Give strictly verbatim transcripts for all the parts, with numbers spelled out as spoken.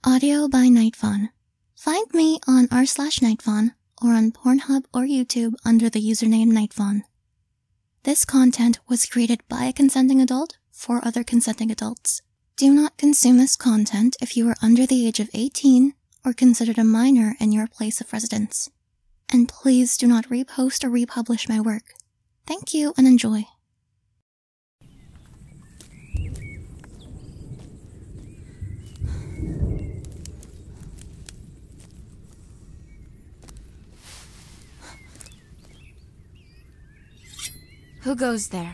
Audio by Nightfawn. Find me on r slash Nightfawn or on Pornhub or YouTube under the username Nightfawn. This content was created by a consenting adult for other consenting adults. Do not consume this content if you are under the age of eighteen or considered a minor in your place of residence. And please do not repost or republish my work. Thank you and enjoy. Who goes there?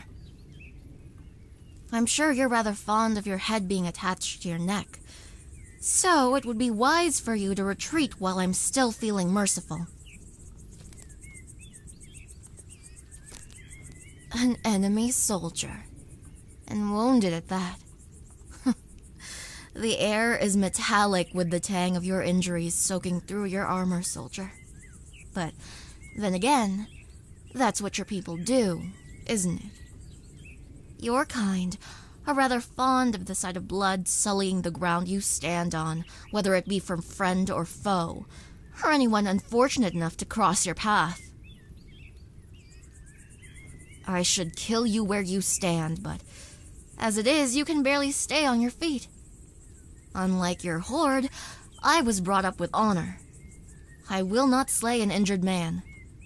I'm sure you're rather fond of your head being attached to your neck, so it would be wise for you to retreat while I'm still feeling merciful. An enemy soldier, and wounded at that. The air is metallic with the tang of your injuries soaking through your armor, soldier. But then again, that's what your people do, isn't it? Your kind are rather fond of the sight of blood sullying the ground you stand on, whether it be from friend or foe, or anyone unfortunate enough to cross your path. I should kill you where you stand, but as it is, you can barely stay on your feet. Unlike your horde, I was brought up with honor. I will not slay an injured man.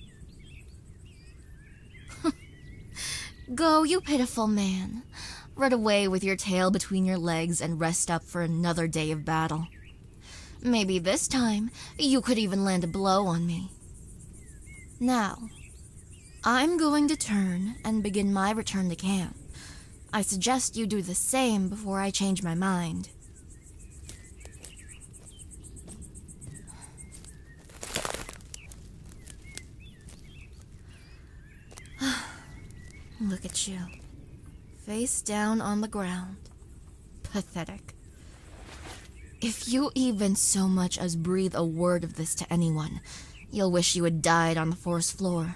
Go, you pitiful man. Run away with your tail between your legs and rest up for another day of battle. Maybe this time, you could even land a blow on me. Now, I'm going to turn and begin my return to camp. I suggest you do the same before I change my mind. Look at you, face down on the ground. Pathetic. If you even so much as breathe a word of this to anyone, you'll wish you had died on the forest floor.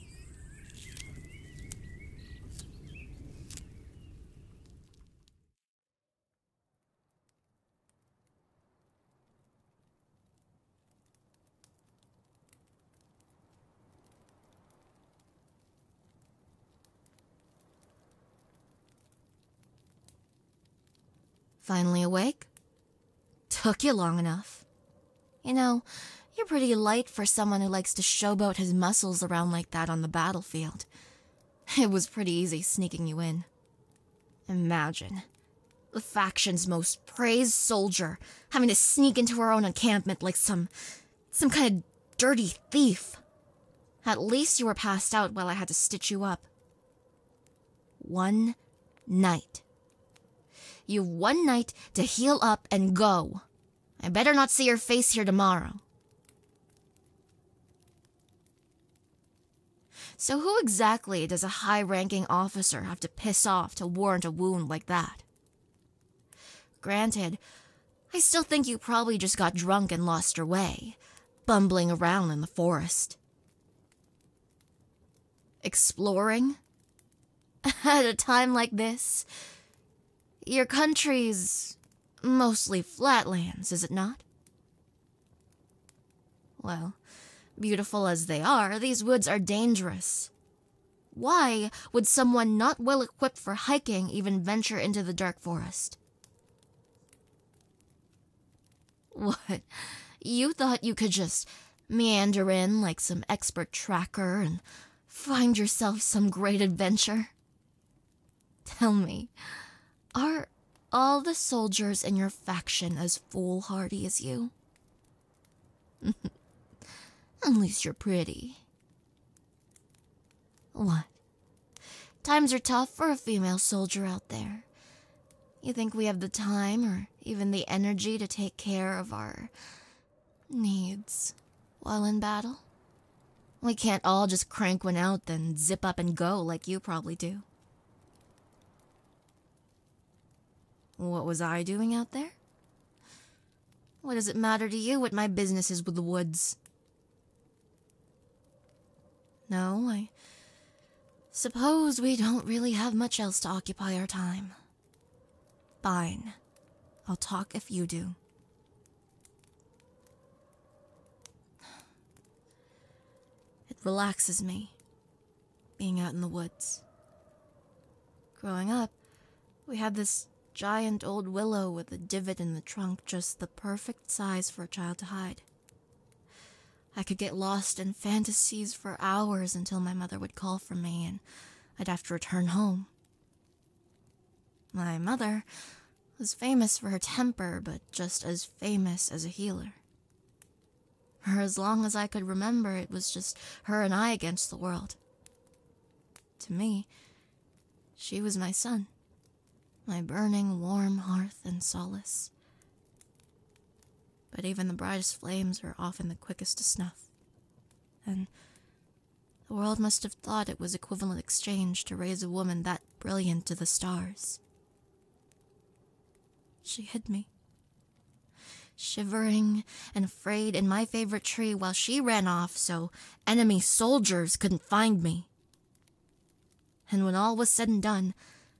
Finally awake? Took you long enough. You know, you're pretty light for someone who likes to showboat his muscles around like that on the battlefield. It was pretty easy sneaking you in. Imagine, the faction's most praised soldier having to sneak into our own encampment like some... some kind of dirty thief. At least you were passed out while I had to stitch you up. One night. You've one night to heal up and go. I better not see your face here tomorrow. So who exactly does a high-ranking officer have to piss off to warrant a wound like that? Granted, I still think you probably just got drunk and lost your way, bumbling around in the forest. Exploring? At a time like this? Your country's mostly flatlands, is it not? Well, beautiful as they are, these woods are dangerous. Why would someone not well equipped for hiking even venture into the dark forest? What? You thought you could just meander in like some expert tracker and find yourself some great adventure? Tell me, are all the soldiers in your faction as foolhardy as you? At least you're pretty. What? Times are tough for a female soldier out there. You think we have the time or even the energy to take care of our needs while in battle? We can't all just crank one out then zip up and go like you probably do. What was I doing out there? What does it matter to you what my business is with the woods? No, I suppose we don't really have much else to occupy our time. Fine. I'll talk if you do. relaxes me, being out in the woods. Growing up, we had this giant old willow with a divot in the trunk just the perfect size for a child to hide. I could get lost in fantasies for hours until my mother would call for me and I'd have to return home. My mother was famous for her temper, but just as famous as a healer. For as long as I could remember, it was just her and I against the world. To me, she was my sun, my burning, warm hearth and solace. But even the brightest flames are often the quickest to snuff. And the world must have thought it was equivalent exchange to raise a woman that brilliant to the stars. She hid me, shivering and afraid in my favorite tree while she ran off so enemy soldiers couldn't find me. And when all was said and done,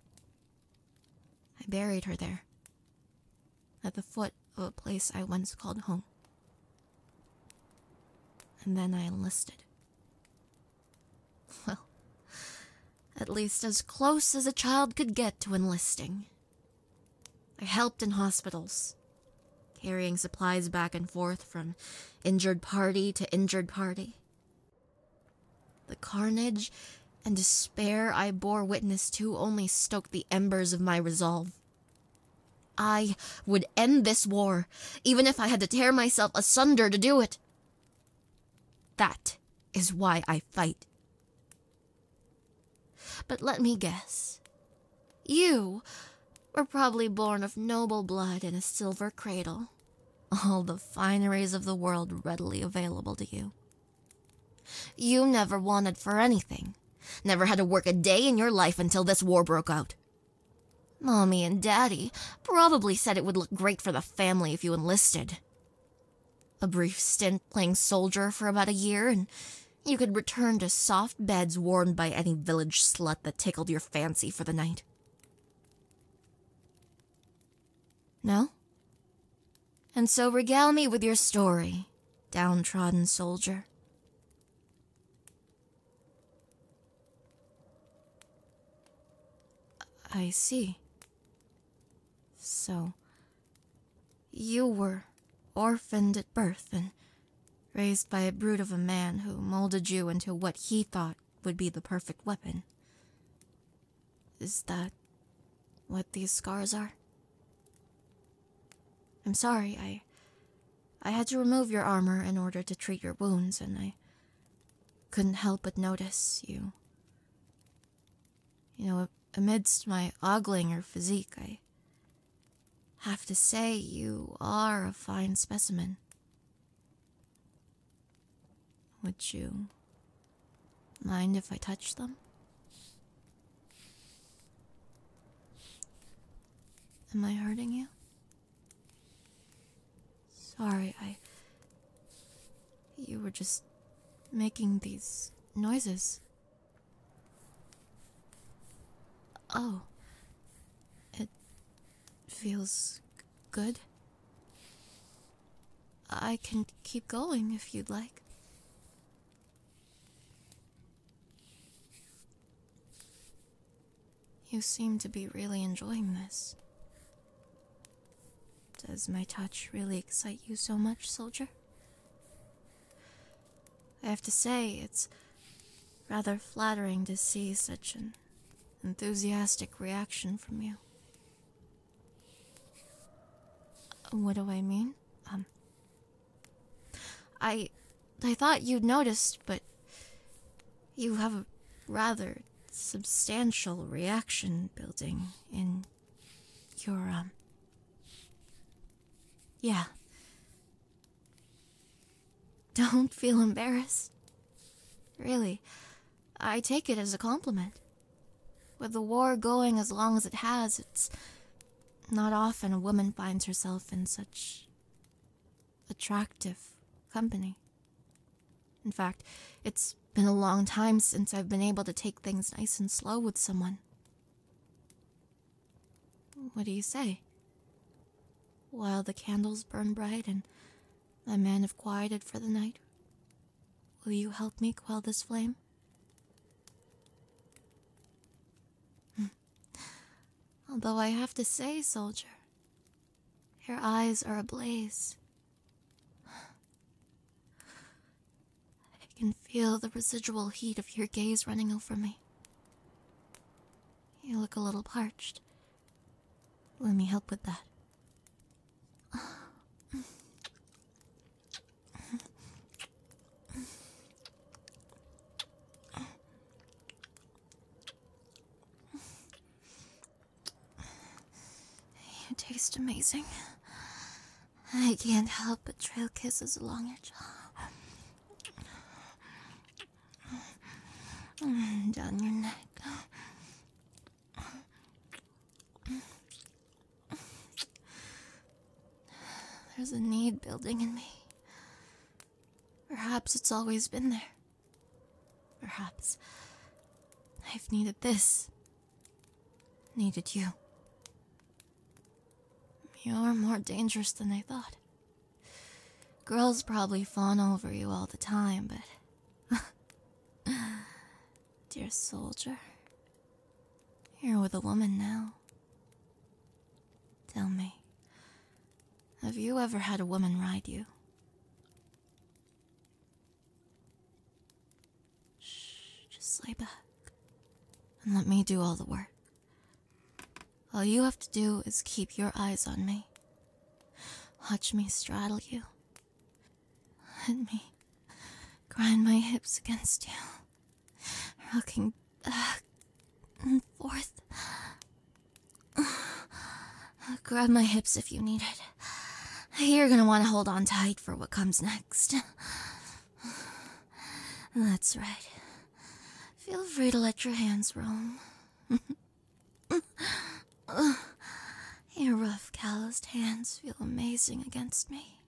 I buried her there, at the foot of a place I once called home. And then I enlisted. Well, at least as close as a child could get to enlisting. I helped in hospitals, carrying supplies back and forth from injured party to injured party. The carnage and despair I bore witness to only stoked the embers of my resolve. I would end this war, even if I had to tear myself asunder to do it. That is why I fight. But let me guess. You were probably born of noble blood in a silver cradle, all the fineries of the world readily available to you. You never wanted for anything, never had to work a day in your life until this war broke out. Mommy and Daddy probably said it would look great for the family if you enlisted. A brief stint playing soldier for about a year, and you could return to soft beds warmed by any village slut that tickled your fancy for the night. No? And so regale me with your story, downtrodden soldier. I see. So, you were orphaned at birth and raised by a brute of a man who molded you into what he thought would be the perfect weapon. Is that what these scars are? I'm sorry, I... I had to remove your armor in order to treat your wounds, and I couldn't help but notice you. You know, amidst my ogling your physique, I have to say you are a fine specimen. Would you mind if I touch them? Am I hurting you? Sorry, I... You were just making these noises. Oh. It feels good. I can keep going if you'd like. You seem to be really enjoying this. Does my touch really excite you so much, soldier? I have to say, it's rather flattering to see such an enthusiastic reaction from you. What do I mean? Um, I, I thought you'd noticed, but you have a rather substantial reaction building in your, um, yeah. Don't feel embarrassed. Really, I take it as a compliment. With the war going as long as it has, it's not often a woman finds herself in such attractive company. In fact, it's been a long time since I've been able to take things nice and slow with someone. What do you say? While the candles burn bright and my men have quieted for the night, Will you help me quell this flame? Although I have to say, soldier, your eyes are ablaze. I can feel the residual heat of your gaze running over me. You look a little parched. Let me help with that. You taste amazing. I can't help but trail kisses along your jaw. Down your neck. There's a need building in me. Perhaps it's always been there. Perhaps I've needed this. Needed you. You're more dangerous than I thought. Girls probably fawn over you all the time, but... Dear soldier, you're with a woman now. Tell me, have you ever had a woman ride you? Shh, just lay back and let me do all the work. All you have to do is keep your eyes on me. Watch me straddle you. Let me grind my hips against you, rocking back and forth. Grab my hips if you need it. You're gonna want to hold on tight for what comes next. That's right. Feel free to let your hands roam. Your rough, calloused hands feel amazing against me.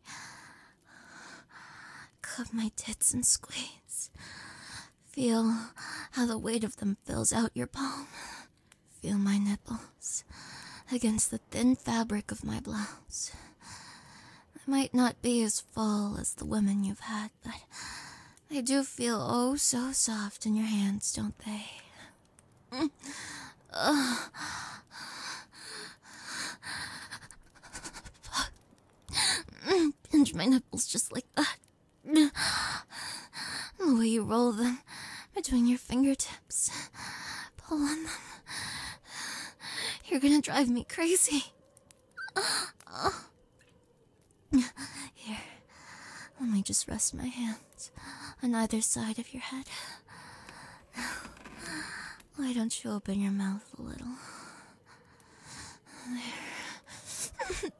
Cup my tits and squeeze. Feel how the weight of them fills out your palm. Feel my nipples against the thin fabric of my blouse. I might not be as full as the women you've had, but they do feel oh so soft in your hands, don't they? Uh, Pinch my nipples just like that. The way you roll them between your fingertips. Pull on them. You're gonna drive me crazy. Here, let me just rest my hands on either side of your head. Why don't you open your mouth a little? There.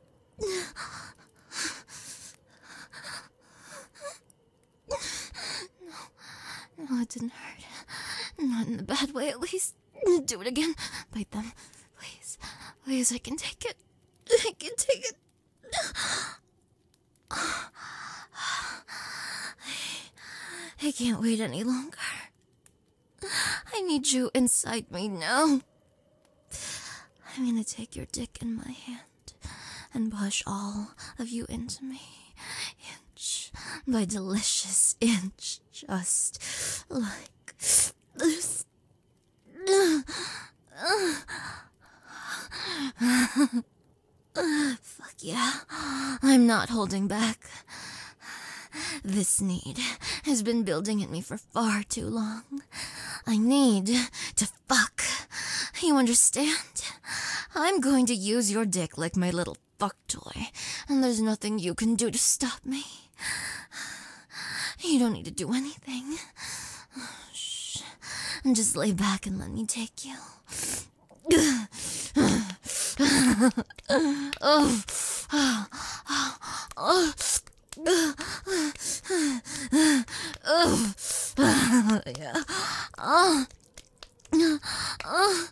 No, no, it didn't hurt. Not in the bad way, at least. Do it again. Bite them. Please. Please, I can take it. I can take it. I can't wait any longer. I need you inside me now. I'm gonna take your dick in my hand and push all of you into me, inch by delicious inch, just like this. Fuck yeah, I'm not holding back. This need has been building in me for far too long. I need to fuck. You understand? I'm going to use your dick like my little fuck toy, and there's nothing you can do to stop me. You don't need to do anything. Shh. Just lay back and let me take you. Oh. Oh. Oh. Oh, yeah. Oh. Oh.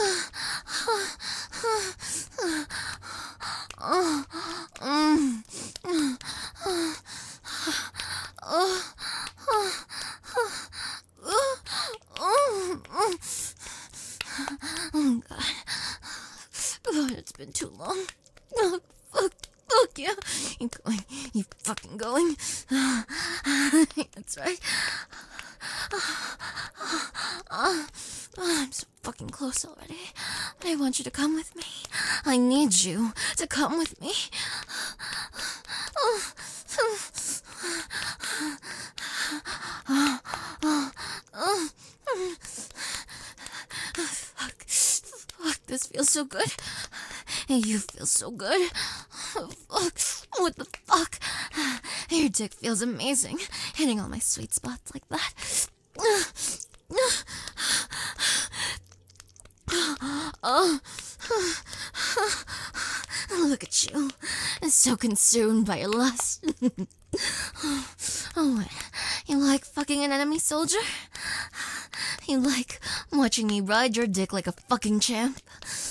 Oh. Mm. Oh. Oh, God. God, it's been too long. Oh, fuck, fuck. going. You fucking going. That's right. Oh, I'm so fucking close already. I want you to come with me. I need you to come with me. Fuck. Fuck, this feels so good. You feel so good. Fuck. What the fuck? Your dick feels amazing. Hitting all my sweet spots like that. Oh. Look at you. So consumed by your lust. Oh, what? You like fucking an enemy soldier? You like watching me ride your dick like a fucking champ?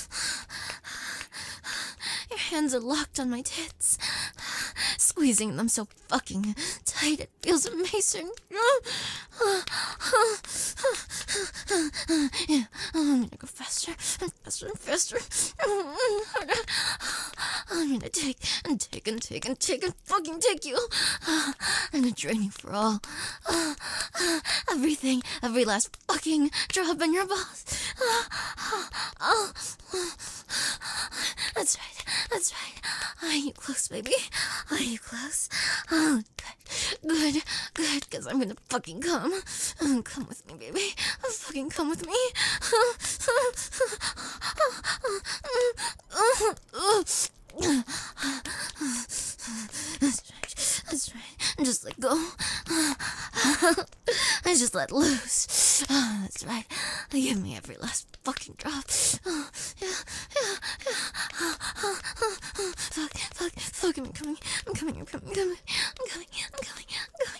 Your hands are locked on my tits, squeezing them so fucking tight it feels amazing. Yeah, I'm gonna go faster and faster and faster. I'm gonna take and take and take and take and fucking take you. I'm gonna drain you for all. Everything, every last fucking drop in your balls. That's right, that's right. Are you close, baby? Are you close? Oh, good, good, good, because I'm gonna fucking come. Um, come with me, baby. Fucking come with me. That's right, that's right. Just let go. I just let loose. Oh, that's right. Give me every last fucking drop. Oh, yeah, yeah, yeah. Fuck, fuck, fuck, I'm coming. I'm coming, I'm coming, I'm coming. I'm coming, I'm coming, I'm coming.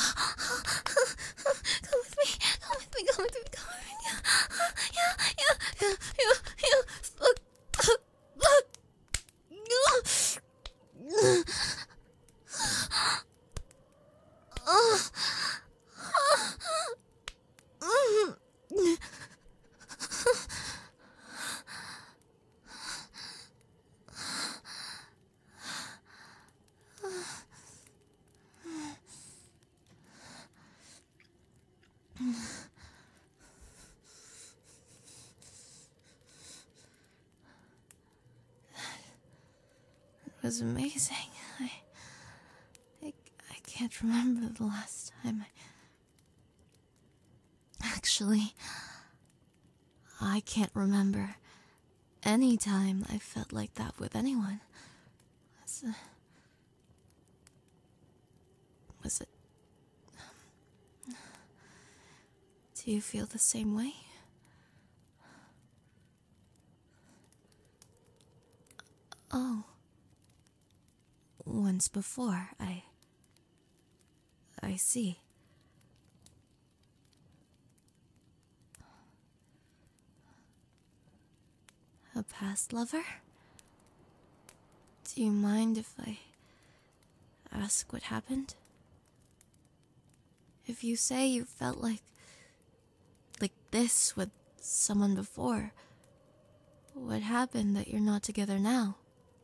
Come with me, come with me, come with me, come with me. Yeah, yeah, yeah, yeah, yeah. Fuck, fuck, fuck. It was amazing. I, I, I can't remember the last time I... Actually, I can't remember any time I felt like that with anyone. Was it... Was it... Do you feel the same way? Oh. Once before, I... I see. A past lover? Do you mind if I ask what happened? If you say you felt like... like this with someone before, what happened that you're not together now?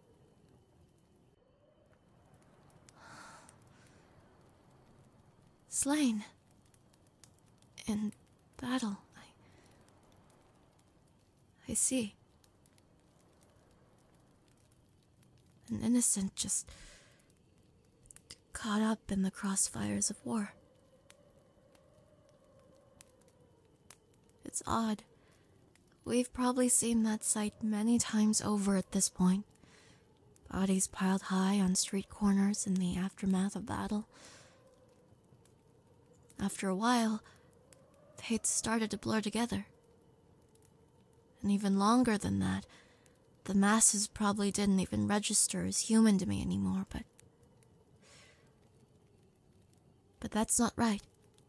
Slain. In battle. I... I see. An innocent just caught up in the crossfires of war. It's odd. We've probably seen that sight many times over at this point. Bodies piled high on street corners in the aftermath of battle. After a while, fates started to blur together. And even longer than that, the masses probably didn't even register as human to me anymore, but... But that's not right.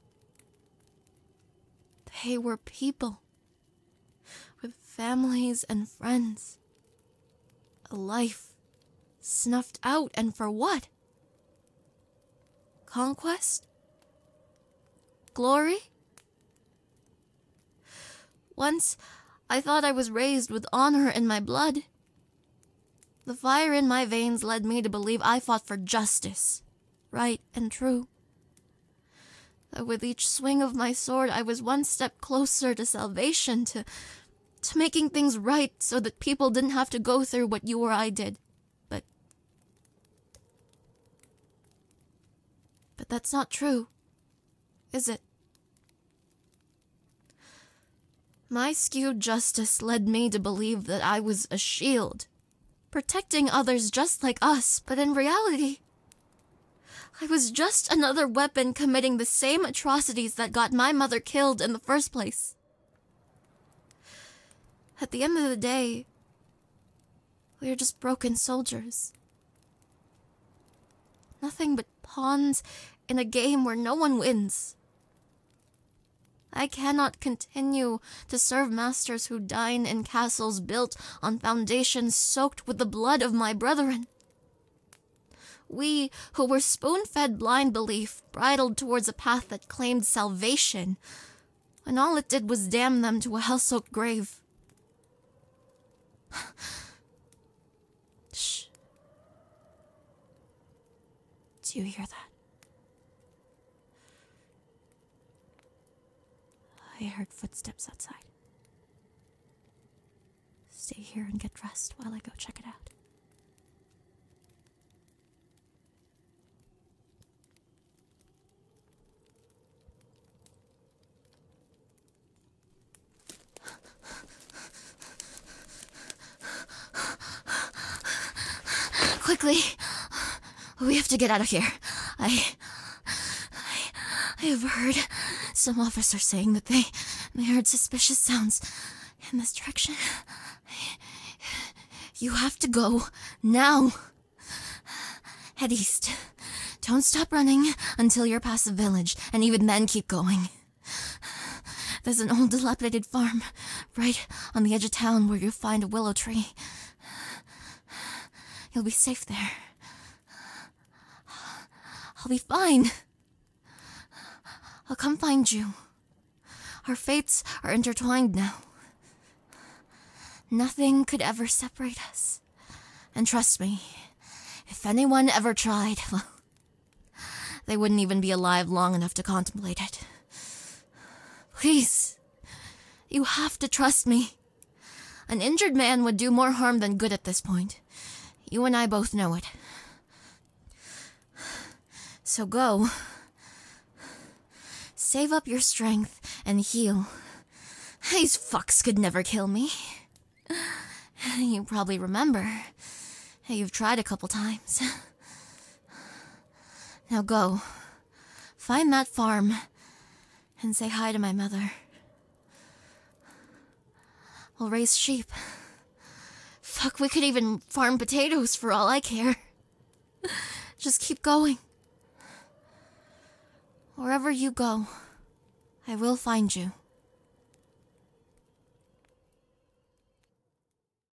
They were people. With families and friends. A life snuffed out, and for what? Conquest? Glory? Once, I thought I was raised with honor in my blood. The fire in my veins led me to believe I fought for justice, right and true. That with each swing of my sword, I was one step closer to salvation, to, to making things right so that people didn't have to go through what you or I did. But, but that's not true, is it? My skewed justice led me to believe that I was a shield, protecting others just like us, but in reality, I was just another weapon committing the same atrocities that got my mother killed in the first place. At the end of the day, we are just broken soldiers. Nothing but pawns in a game where no one wins. I cannot continue to serve masters who dine in castles built on foundations soaked with the blood of my brethren. We, who were spoon-fed blind belief, bridled towards a path that claimed salvation, when all it did was damn them to a hell-soaked grave. Shh. Do you hear that? I heard footsteps outside. Stay here and get dressed while I go check it out. Quickly! We have to get out of here. I... I... I have heard some officers saying that they... they heard suspicious sounds in this direction. You have to go now. Head east. Don't stop running until you're past the village, and even then keep going. There's an old dilapidated farm right on the edge of town where you'll find a willow tree. You'll be safe there. I'll be fine. I'll come find you. Our fates are intertwined now. Nothing could ever separate us. And trust me, if anyone ever tried, well, they wouldn't even be alive long enough to contemplate it. Please, you have to trust me. An injured man would do more harm than good at this point. You and I both know it. So go. Save up your strength and heal. These fucks could never kill me. You probably remember. You've tried a couple times. Now go. Find that farm and say hi to my mother. We'll raise sheep. Fuck, we could even farm potatoes for all I care. Just keep going. Wherever you go, I will find you.